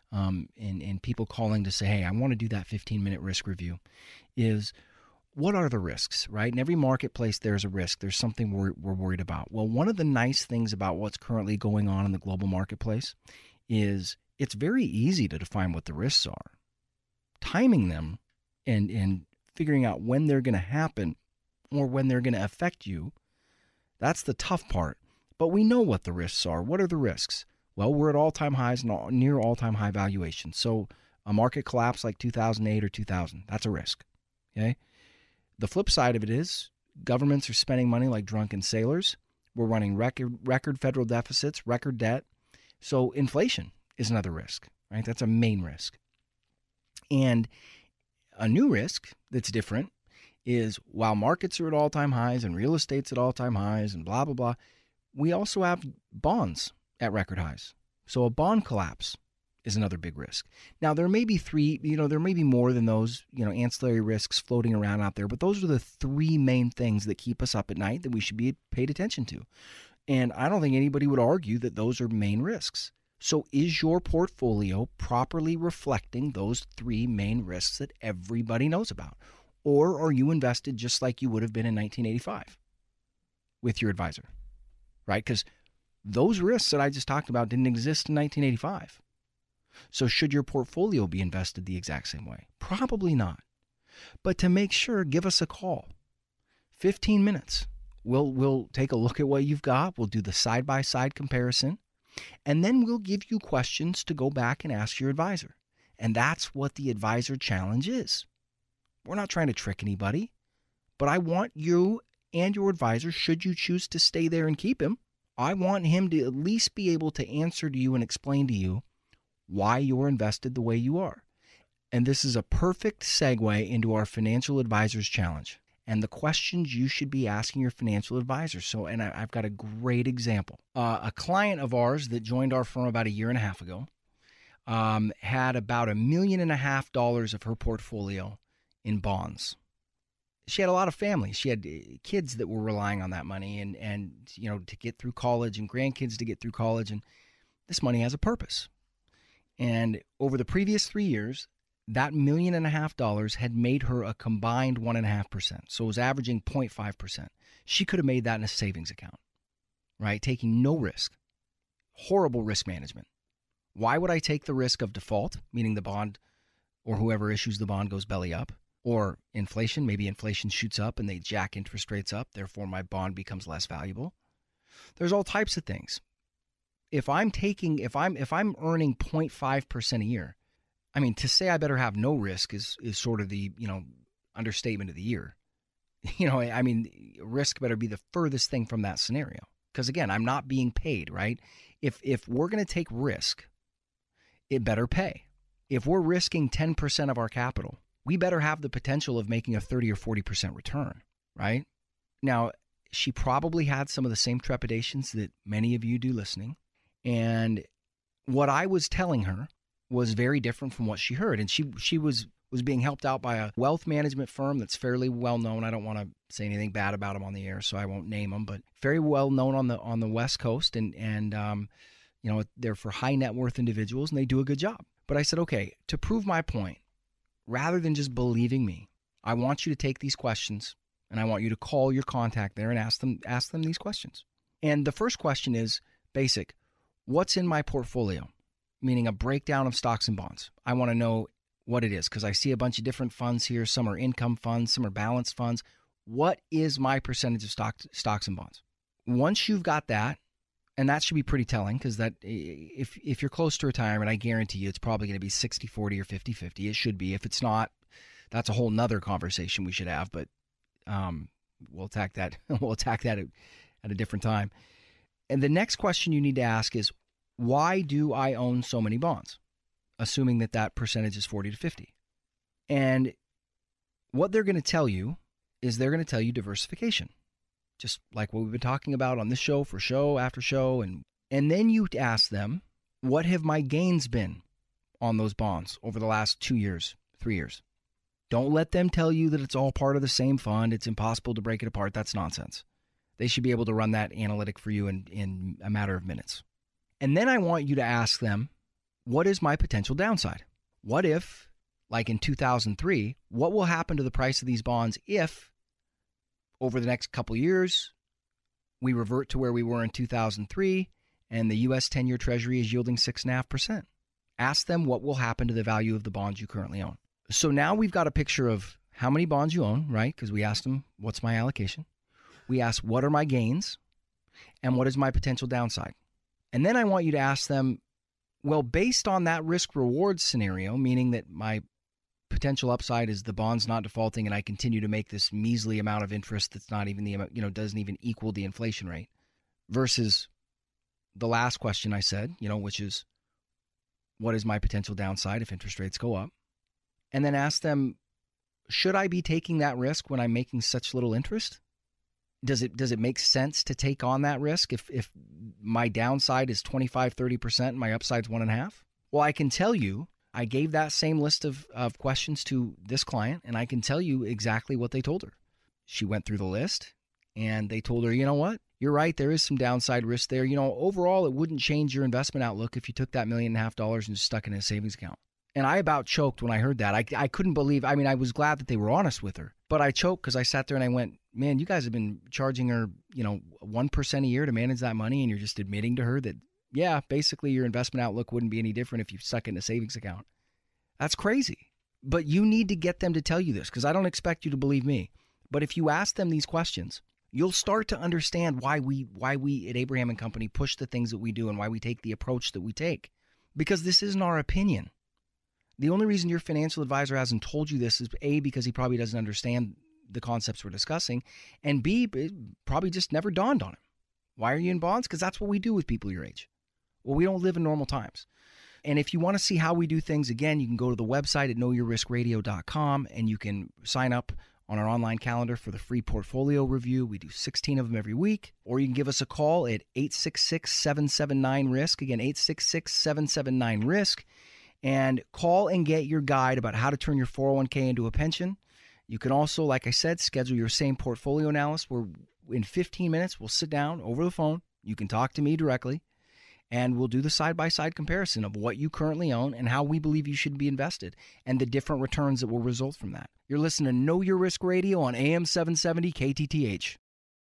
and people calling to say, hey, I want to do that 15-minute risk review, is what are the risks, right? In every marketplace, there's a risk. There's something we're worried about. Well, one of the nice things about what's currently going on in the global marketplace is it's very easy to define what the risks are. Timing them and figuring out when they're going to happen or when they're going to affect you, that's the tough part. But we know what the risks are. What are the risks? Well, we're at all-time highs and near all-time high valuations. So a market collapse like 2008 or 2000, that's a risk, okay? The flip side of it is governments are spending money like drunken sailors. We're running record federal deficits, record debt. So inflation is another risk, right? That's a main risk. And a new risk that's different is while markets are at all-time highs and real estate's at all-time highs and blah, blah, blah, we also have bonds at record highs. So a bond collapse is another big risk. Now, there may be there may be more than those, ancillary risks floating around out there, but those are the three main things that keep us up at night that we should be paid attention to. And I don't think anybody would argue that those are main risks. So is your portfolio properly reflecting those three main risks that everybody knows about? Or are you invested just like you would have been in 1985 with your advisor, right? Because those risks that I just talked about didn't exist in 1985. So should your portfolio be invested the exact same way? Probably not. But to make sure, give us a call. 15 minutes. We'll take a look at what you've got. We'll do the side-by-side comparison. And then we'll give you questions to go back and ask your advisor. And that's what the Advisor Challenge is. We're not trying to trick anybody. But I want you and your advisor, should you choose to stay there and keep him, I want him to at least be able to answer to you and explain to you why you're invested the way you are. And this is a perfect segue into our Financial Advisors Challenge. and the questions you should be asking your financial advisor. So, and I've got a great example. A client of ours that joined our firm about 1.5 years ago had about $1.5 million of her portfolio in bonds. She had a lot of family. She had kids that were relying on that money and you know, to get through college, and grandkids to get through college, and this money has a purpose. And over the previous 3 years, that $1.5 million had made her a combined 1.5%. So it was averaging 0.5%. She could have made that in a savings account, right? Taking no risk. Horrible risk management. Why would I take the risk of default, meaning the bond or whoever issues the bond goes belly up, or inflation? Maybe inflation shoots up and they jack interest rates up, therefore my bond becomes less valuable. There's all types of things. If I'm earning 0.5% a year, I mean, to say I better have no risk is sort of the, you know, understatement of the year. You know, I mean, risk better be the furthest thing from that scenario. Because again, I'm not being paid, right? If we're going to take risk, it better pay. If we're risking 10% of our capital, we better have the potential of making a 30 or 40% return, right? Now, she probably had some of the same trepidations that many of you do listening. And what I was telling her was very different from what she heard. And she was being helped out by a wealth management firm that's fairly well known. I don't want to say anything bad about them on the air, so I won't name them, but very well known on the West Coast. And you know, they're for high net worth individuals, and they do a good job. But I said, okay, to prove my point, rather than just believing me, I want you to take these questions and I want you to call your contact there and ask them these questions. And the first question is basic. What's in my portfolio? Meaning a breakdown of stocks and bonds. I want to know what it is because I see a bunch of different funds here. Some are income funds, some are balanced funds. What is my percentage of stocks and bonds? Once you've got that, and that should be pretty telling because that if you're close to retirement, I guarantee you it's probably going to be 60-40 or 50-50. It should be. If it's not, that's a whole nother conversation we should have, but we'll attack that. We'll attack that at a different time. And the next question you need to ask is, why do I own so many bonds? Assuming that percentage is 40 to 50. And what they're going to tell you is they're going to tell you diversification. Just like what we've been talking about on this show for show after show. And then you ask them, what have my gains been on those bonds over the last 2 years, 3 years? Don't let them tell you that it's all part of the same fund. It's impossible to break it apart. That's nonsense. They should be able to run that analytic for you in a matter of minutes. And then I want you to ask them, what is my potential downside? What if, like in 2003, what will happen to the price of these bonds if, over the next couple years, we revert to where we were in 2003 and the U.S. 10-year Treasury is yielding 6.5%? Ask them what will happen to the value of the bonds you currently own. So now we've got a picture of how many bonds you own, right? Because we asked them, what's my allocation? We asked, what are my gains? And what is my potential downside? And then I want you to ask them, well, based on that risk-reward scenario, meaning that my potential upside is the bond's not defaulting and I continue to make this measly amount of interest that's not even the amount, doesn't even equal the inflation rate, versus the last question I said, which is, what is my potential downside if interest rates go up? And then ask them, should I be taking that risk when I'm making such little interest? Does it make sense to take on that risk if my downside is 25-30% and my upside's 1.5%? Well, I can tell you, I gave that same list of questions to this client, and I can tell you exactly what they told her. She went through the list, and they told her, you know what? You're right, there is some downside risk there. Overall, it wouldn't change your investment outlook if you took that $1.5 million and just stuck it in a savings account. And I about choked when I heard that. I couldn't believe, I was glad that they were honest with her, but I choked because I sat there and I went, man, you guys have been charging her, 1% a year to manage that money, and you're just admitting to her that, yeah, basically your investment outlook wouldn't be any different if you stuck it in a savings account. That's crazy. But you need to get them to tell you this because I don't expect you to believe me. But if you ask them these questions, you'll start to understand why we at Abraham & Company push the things that we do and why we take the approach that we take. Because this isn't our opinion. The only reason your financial advisor hasn't told you this is A, because he probably doesn't understand the concepts we're discussing, and B, it probably just never dawned on him. Why are you in bonds? Because that's what we do with people your age. Well, we don't live in normal times. And if you want to see how we do things, again, you can go to the website at knowyourriskradio.com and you can sign up on our online calendar for the free portfolio review. We do 16 of them every week. Or you can give us a call at 866-779-RISK. Again, 866-779-RISK. And call and get your guide about how to turn your 401k into a pension. You can also, like I said, schedule your same portfolio analysis where in 15 minutes we'll sit down over the phone. You can talk to me directly, and we'll do the side-by-side comparison of what you currently own and how we believe you should be invested and the different returns that will result from that. You're listening to Know Your Risk Radio on AM 770 KTTH.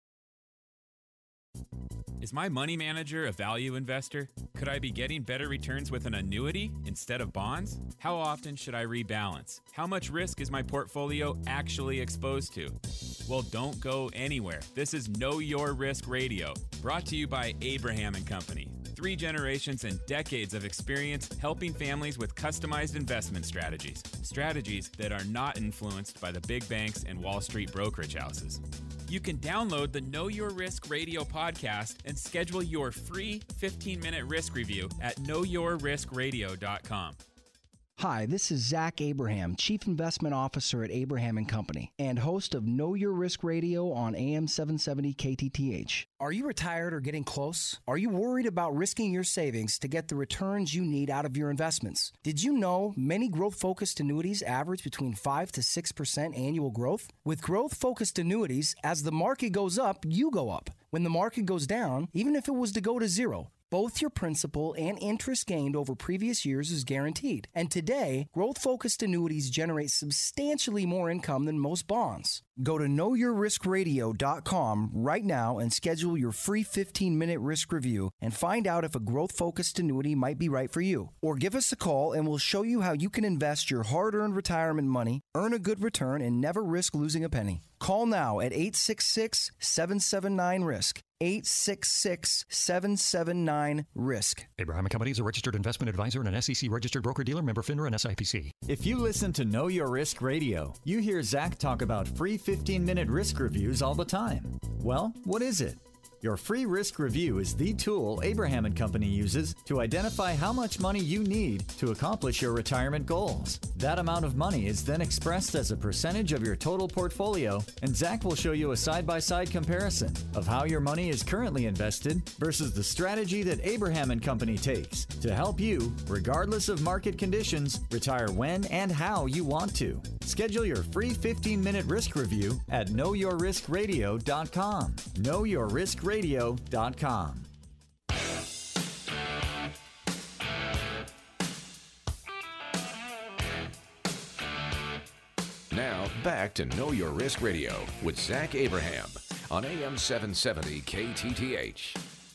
Is my money manager a value investor? Could I be getting better returns with an annuity instead of bonds? How often should I rebalance? How much risk is my portfolio actually exposed to? Well, don't go anywhere. This is Know Your Risk Radio, brought to you by Abraham & Company. 3 generations and decades of experience helping families with customized investment strategies. Strategies that are not influenced by the big banks and Wall Street brokerage houses. You can download the Know Your Risk Radio podcast and schedule your free 15-minute risk review at knowyourriskradio.com. Hi, this is Zach Abraham, Chief Investment Officer at Abraham & Company, and host of Know Your Risk Radio on AM 770 KTTH. Are you retired or getting close? Are you worried about risking your savings to get the returns you need out of your investments? Did you know many growth-focused annuities average between 5 to 6% annual growth? With growth-focused annuities, as the market goes up, you go up. When the market goes down, even if it was to go to zero, both your principal and interest gained over previous years is guaranteed. And today, growth-focused annuities generate substantially more income than most bonds. Go to knowyourriskradio.com right now and schedule your free 15-minute risk review and find out if a growth-focused annuity might be right for you. Or give us a call and we'll show you how you can invest your hard-earned retirement money, earn a good return, and never risk losing a penny. Call now at 866-779-RISK. 866-779-RISK. Abraham & Company is a registered investment advisor and an SEC-registered broker-dealer, member FINRA and SIPC. If you listen to Know Your Risk Radio, you hear Zach talk about free 15-minute risk reviews all the time. Well, what is it? Your free risk review is the tool Abraham & Company uses to identify how much money you need to accomplish your retirement goals. That amount of money is then expressed as a percentage of your total portfolio, and Zach will show you a side-by-side comparison of how your money is currently invested versus the strategy that Abraham & Company takes to help you, regardless of market conditions, retire when and how you want to. Schedule your free 15-minute risk review at knowyourriskradio.com. knowyourriskradio.com. Now, back to Know Your Risk Radio with Zach Abraham on AM 770 KTTH.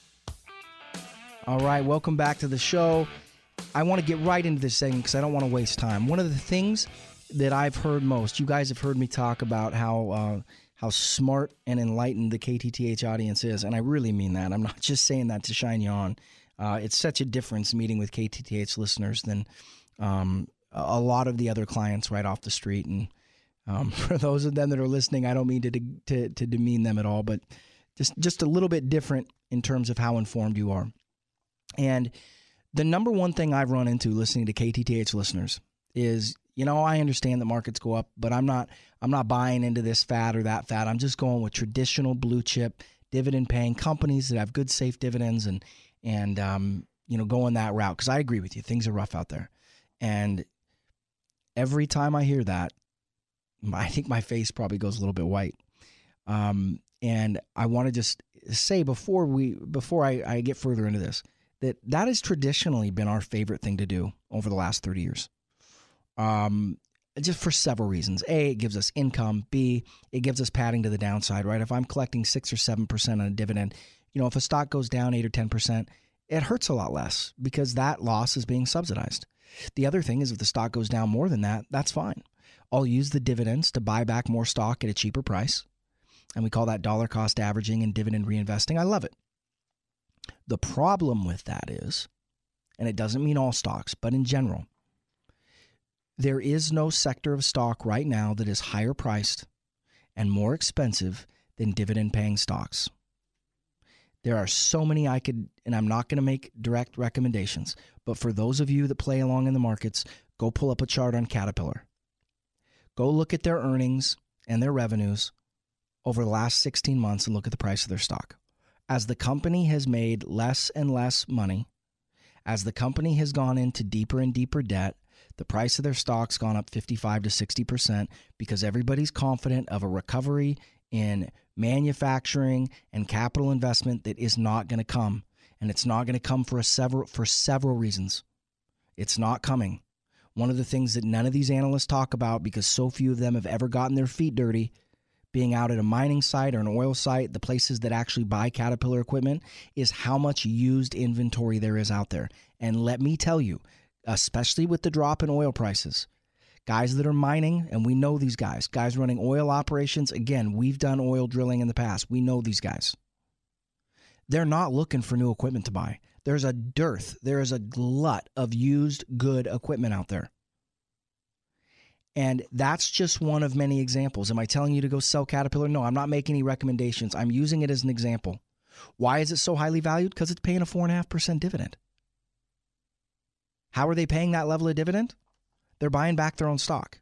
All right, welcome back to the show. I want to get right into this segment because I don't want to waste time. One of the things that I've heard most, you guys have heard me talk about how smart and enlightened the KTTH audience is, and I really mean that. I'm not just saying that to shine you on. It's such a difference meeting with KTTH listeners than a lot of the other clients right off the street. And for those of them that are listening, I don't mean to demean them at all, but just a little bit different in terms of how informed you are. And the number one thing I've run into listening to KTTH listeners is, I understand that markets go up, but I'm not buying into this fad or that fad. I'm just going with traditional blue chip dividend paying companies that have good safe dividends and going that route. Because I agree with you, things are rough out there. And every time I hear that, I think my face probably goes a little bit white. And I want to just say before I get further into this, that has traditionally been our favorite thing to do over the last 30 years. Just for several reasons. A, it gives us income. B, it gives us padding to the downside, right? If I'm collecting 6 or 7% on a dividend, if a stock goes down 8 or 10%, it hurts a lot less because that loss is being subsidized. The other thing is if the stock goes down more than that, that's fine. I'll use the dividends to buy back more stock at a cheaper price. And we call that dollar cost averaging and dividend reinvesting. I love it. The problem with that is, and it doesn't mean all stocks, but in general, there is no sector of stock right now that is higher priced and more expensive than dividend-paying stocks. There are so many and I'm not going to make direct recommendations, but for those of you that play along in the markets, go pull up a chart on Caterpillar. Go look at their earnings and their revenues over the last 16 months and look at the price of their stock. As the company has made less and less money, as the company has gone into deeper and deeper debt, the price of their stock's gone up 55 to 60% because everybody's confident of a recovery in manufacturing and capital investment that is not going to come. And it's not going to come for several reasons. It's not coming. One of the things that none of these analysts talk about, because so few of them have ever gotten their feet dirty, being out at a mining site or an oil site, the places that actually buy Caterpillar equipment, is how much used inventory there is out there. And let me tell you, especially with the drop in oil prices, guys that are mining, and we know these guys running oil operations, again, we've done oil drilling in the past. We know these guys. They're not looking for new equipment to buy. There's a dearth. There is a glut of used good equipment out there. And that's just one of many examples. Am I telling you to go sell Caterpillar? No, I'm not making any recommendations. I'm using it as an example. Why is it so highly valued? Because it's paying a 4.5% dividend. How are they paying that level of dividend? They're buying back their own stock.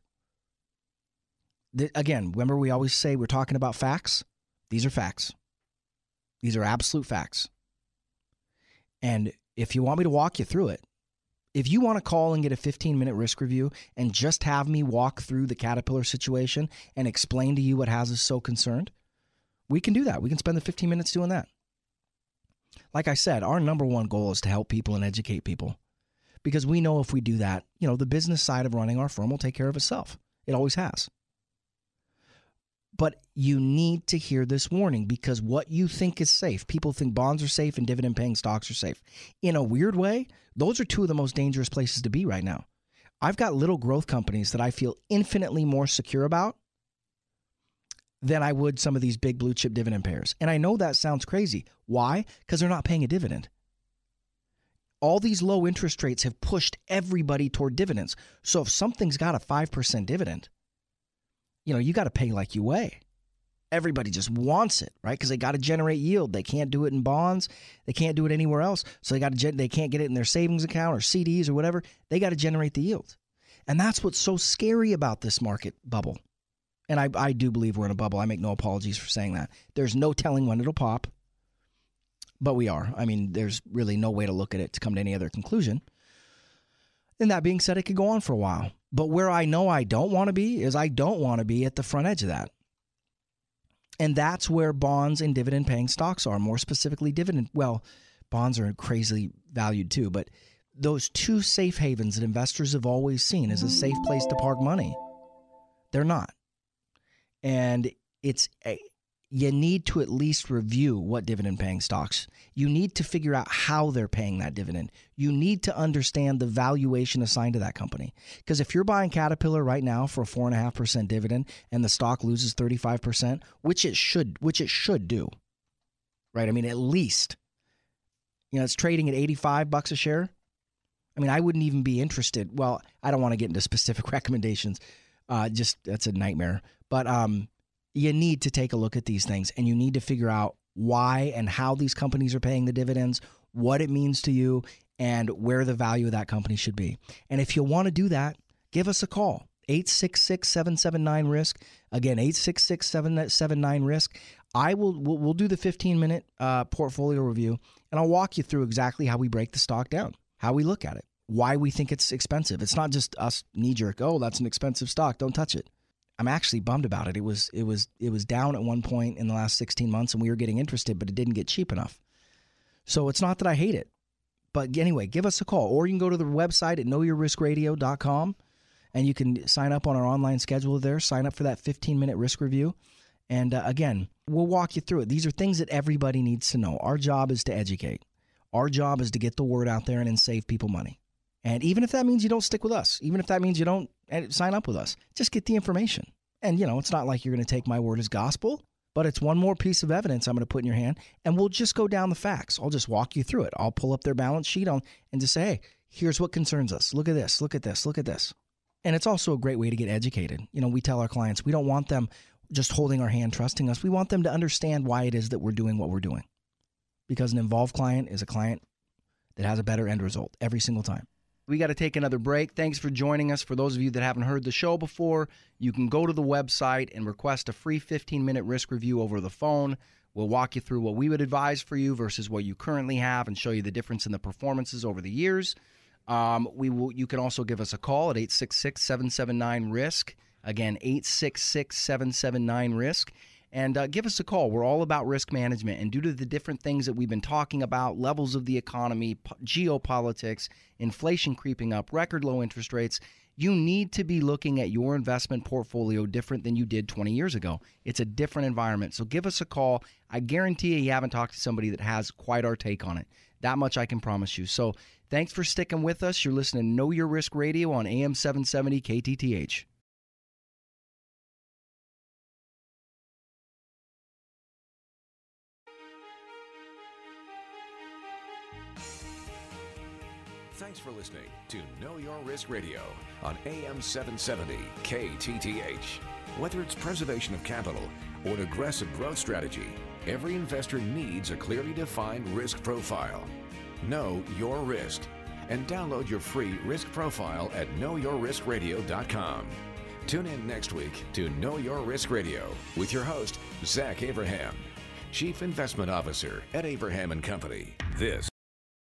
Again, remember we always say we're talking about facts? These are facts. These are absolute facts. And if you want me to walk you through it, if you want to call and get a 15-minute risk review and just have me walk through the Caterpillar situation and explain to you what has us so concerned, we can do that. We can spend the 15 minutes doing that. Like I said, our number one goal is to help people and educate people, because we know if we do that, the business side of running our firm will take care of itself. It always has. But you need to hear this warning, because what you think is safe, people think bonds are safe and dividend-paying stocks are safe. In a weird way, those are two of the most dangerous places to be right now. I've got little growth companies that I feel infinitely more secure about than I would some of these big blue chip dividend payers. And I know that sounds crazy. Why? Because they're not paying a dividend. All these low interest rates have pushed everybody toward dividends. So if something's got a 5% dividend, you got to pay like you weigh. Everybody just wants it, right? Because they got to generate yield. They can't do it in bonds. They can't do it anywhere else. So they can't get it in their savings account or CDs or whatever. They got to generate the yield. And that's what's so scary about this market bubble. And I do believe we're in a bubble. I make no apologies for saying that. There's no telling when it'll pop, but we are. I mean, there's really no way to look at it to come to any other conclusion. And that being said, it could go on for a while. But where I know I don't want to be is I don't want to be at the front edge of that. And that's where bonds and dividend-paying stocks are, more specifically dividend. Well, bonds are crazily valued too, but those two safe havens that investors have always seen as a safe place to park money, they're not. And you need to at least review what dividend-paying stocks. You need to figure out how they're paying that dividend. You need to understand the valuation assigned to that company. Because if you're buying Caterpillar right now for a 4.5% dividend and the stock loses 35%, which it should do, right? I mean, at least, it's trading at $85 a share. I mean, I wouldn't even be interested. Well, I don't want to get into specific recommendations. That's a nightmare. But you need to take a look at these things, and you need to figure out why and how these companies are paying the dividends, what it means to you, and where the value of that company should be. And if you want to do that, give us a call, 866-779-RISK. Again, 866-779-RISK. We'll do the 15-minute portfolio review, and I'll walk you through exactly how we break the stock down, how we look at it, why we think it's expensive. It's not just us knee-jerk, that's an expensive stock, don't touch it. I'm actually bummed about it. It was down at one point in the last 16 months, and we were getting interested, but it didn't get cheap enough. So it's not that I hate it. But anyway, give us a call, or you can go to the website at knowyourriskradio.com, and you can sign up on our online schedule there, sign up for that 15-minute risk review. And again, we'll walk you through it. These are things that everybody needs to know. Our job is to educate. Our job is to get the word out there and then save people money. And even if that means you don't stick with us, even if that means you don't sign up with us, just get the information. And, it's not like you're going to take my word as gospel, but it's one more piece of evidence I'm going to put in your hand, and we'll just go down the facts. I'll just walk you through it. I'll pull up their balance sheet and just say, hey, here's what concerns us. Look at this, look at this, look at this. And it's also a great way to get educated. We tell our clients, we don't want them just holding our hand, trusting us. We want them to understand why it is that we're doing what we're doing. Because an involved client is a client that has a better end result every single time. We got to take another break. Thanks for joining us. For those of you that haven't heard the show before, you can go to the website and request a free 15-minute risk review over the phone. We'll walk you through what we would advise for you versus what you currently have and show you the difference in the performances over the years. You can also give us a call at 866-779-RISK. Again, 866-779-RISK. And give us a call. We're all about risk management. And due to the different things that we've been talking about, levels of the economy, geopolitics, inflation creeping up, record low interest rates, you need to be looking at your investment portfolio different than you did 20 years ago. It's a different environment. So give us a call. I guarantee you haven't talked to somebody that has quite our take on it. That much I can promise you. So thanks for sticking with us. You're listening to Know Your Risk Radio on AM 770 KTTH. Thanks for listening to Know Your Risk Radio on AM 770 KTTH. Whether it's preservation of capital or an aggressive growth strategy, every investor needs a clearly defined risk profile. Know your risk and download your free risk profile at knowyourriskradio.com. Tune in next week to Know Your Risk Radio with your host, Zach Abraham, Chief Investment Officer at Abraham & Company. This